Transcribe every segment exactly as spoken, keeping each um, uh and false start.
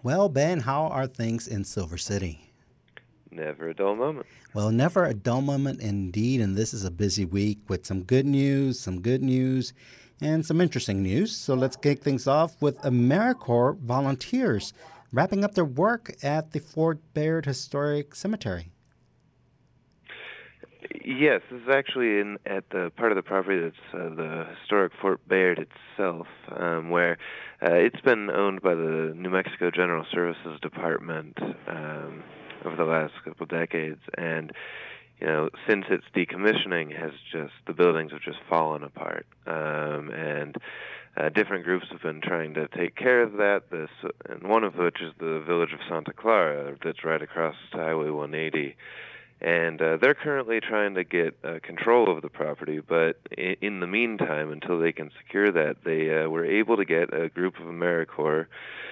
Well, Ben, how are things in Silver City? Never a dull moment. Well, never a dull moment indeed, and this is a busy week with some good news, some good news, and some interesting news. So let's kick things off with AmeriCorps volunteers wrapping up their work at the Fort Bayard Historic Cemetery. Yes, this is actually in at the part of the property that's uh, the historic Fort Bayard itself, um, where uh, it's been owned by the New Mexico General Services Department um, over the last couple of decades, and you know, since its decommissioning, has just the buildings have just fallen apart, um, and uh, different groups have been trying to take care of that. This, and one of which is the village of Santa Clara, that's right across Highway one eighty. And uh, they're currently trying to get uh, control of the property, but in, in the meantime, until they can secure that, they uh, were able to get a group of AmeriCorps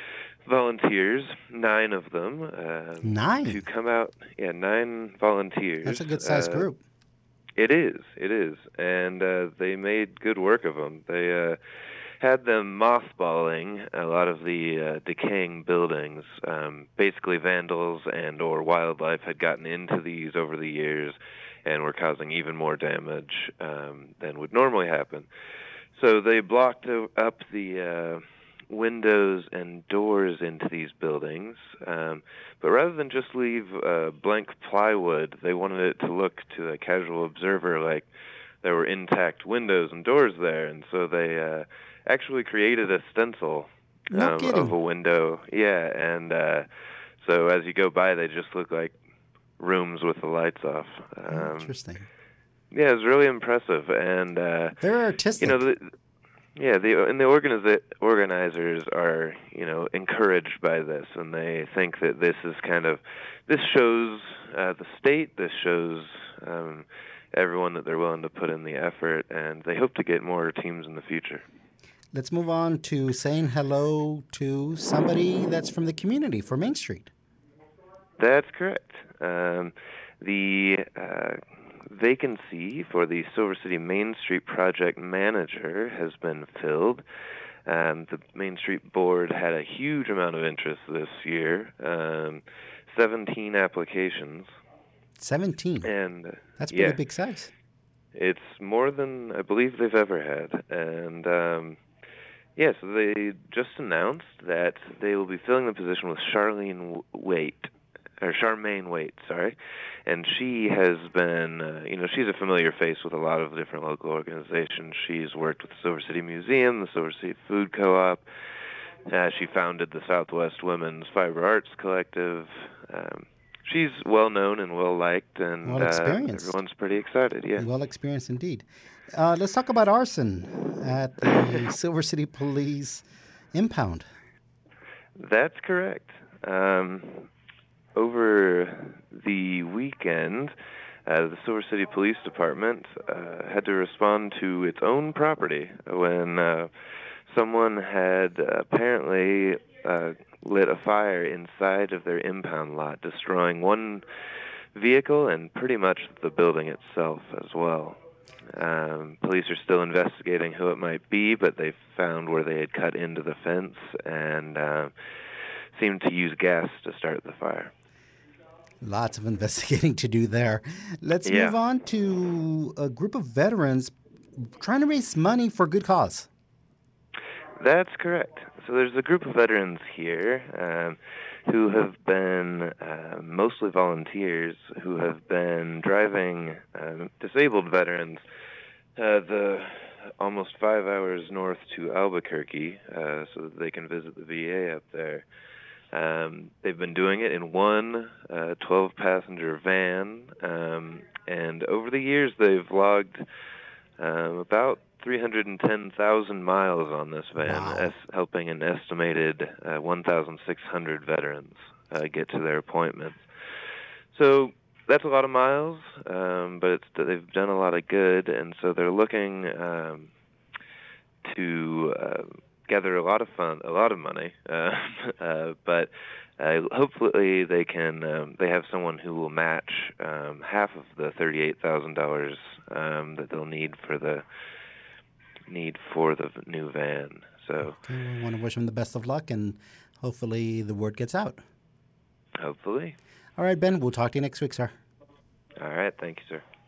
volunteers, nine of them, um, Nine? to come out. Yeah, nine volunteers. That's a good-sized uh, group. It is, it is, and uh, they made good work of them. They uh, had them mothballing a lot of the uh, decaying buildings. Um, basically, vandals and or wildlife had gotten into these over the years and were causing even more damage um, than would normally happen. So they blocked up the uh, windows and doors into these buildings, um, but rather than just leave uh, blank plywood, they wanted it to look to a casual observer like there were intact windows and doors there, and so they uh, actually created a stencil No um, kidding. of a window. Yeah, and uh, so as you go by, they just look like rooms with the lights off. Um, Interesting. yeah, it was really impressive, and uh, Very artistic. you know, the, yeah, the and the organiza- organizers are you know encouraged by this, and they think that this is kind of this shows uh, the state. This shows. Um, everyone that they're willing to put in the effort, and they hope to get more teams in the future. Let's move on to saying hello to somebody that's from the community for Main Street. That's correct. Um, the uh, vacancy for the Silver City Main Street project manager has been filled. Um, the Main Street board had a huge amount of interest this year, um, seventeen applications. seventeen. And uh, That's pretty yeah, big size. It's more than I believe they've ever had. And, um, yeah, so they just announced that they will be filling the position with Charlene Waite, or Charmaine Waite, sorry. And she has been, uh, you know, she's a familiar face with a lot of different local organizations. She's worked with the Silver City Museum, the Silver City Food Co-op. Uh, she founded the Southwest Women's Fiber Arts Collective. Um, She's well known and well liked, and Well uh, experienced. everyone's pretty excited. Yeah, Well experienced indeed. Uh, let's talk about arson at the Silver City Police impound. that's correct. Um, over the weekend, uh, the Silver City Police Department uh, had to respond to its own property when uh, someone had apparently uh, lit a fire inside of their impound lot, destroying one vehicle and pretty much the building itself as well. Um, police are still investigating who it might be, but they found where they had cut into the fence and uh, seemed to use gas to start the fire. Lots of investigating to do there. Let's Yeah. move on to a group of veterans trying to raise money for a good cause. That's correct. So there's a group of veterans here um, who have been uh, mostly volunteers who have been driving um, disabled veterans uh, the almost five hours north to Albuquerque uh, so that they can visit the V A up there. Um, they've been doing it in one uh, twelve-passenger van, um, and over the years they've logged um, about three hundred ten thousand miles on this van, Wow. es- helping an estimated uh, one thousand six hundred veterans uh, get to their appointments. So that's a lot of miles, um, but it's, they've done a lot of good, and so they're looking um, to uh, gather a lot of fun, a lot of money, uh, uh, but uh, hopefully they can. Um, they have someone who will match um, half of the thirty-eight thousand dollars um, that they'll need for the need for the new van. So Okay, we want to wish them the best of luck, and hopefully the word gets out. Hopefully. All right, Ben, we'll talk to you next week, sir. All right. Thank you, sir.